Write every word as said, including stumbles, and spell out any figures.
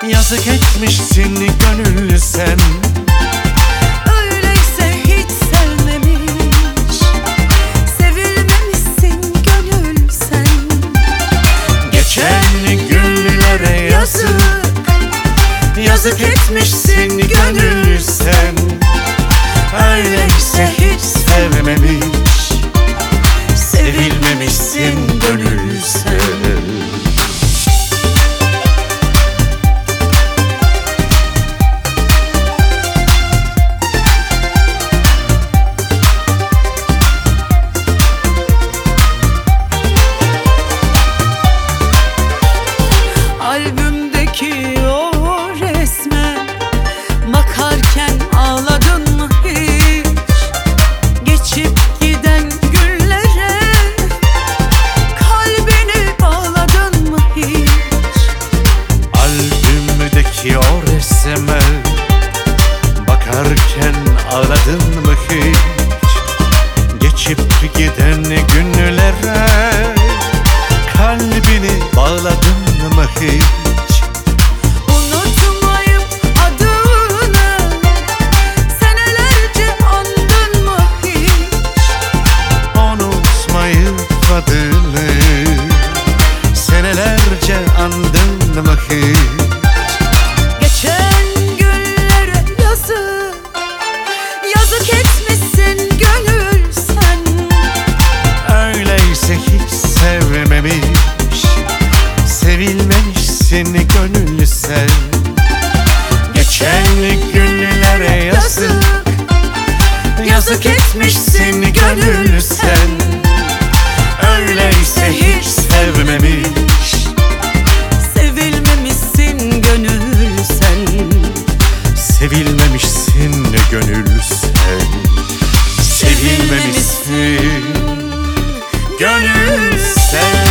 Yazık etmişsin gönül sen. Öyleyse hiç sevmemiş, sevilmemişsin gönül sen. Geçen günlere yazık, yazık etmişsin gönül sen. Öyleyse hiç sevmemiş, sevilmemişsin gönül sen. Albümdeki o resme bakarken ağladın mı hiç? Geçip giden günlere kalbini bağladın mı hiç? Albümdeki o resme bakarken ağladın mı hiç? Geçip giden günlere kalbini bağladın mı hiç? Unutmayıp adını senelerce andın mı hiç? Unutmayıp adını senelerce andın mı hiç? Geçen günlere yazık, yazık etmişsin gönül sen. Öyleyse hiç sevmemiş, sevilmemişsin gönül sen. Geçen günlere yazık, yazık etmişsin gönül sen. Öyleyse hiç sevmemiş, Sevilmemişsin gönül sen. sevilmemişsin gönül sen. Sevilmemişsin gönül sen.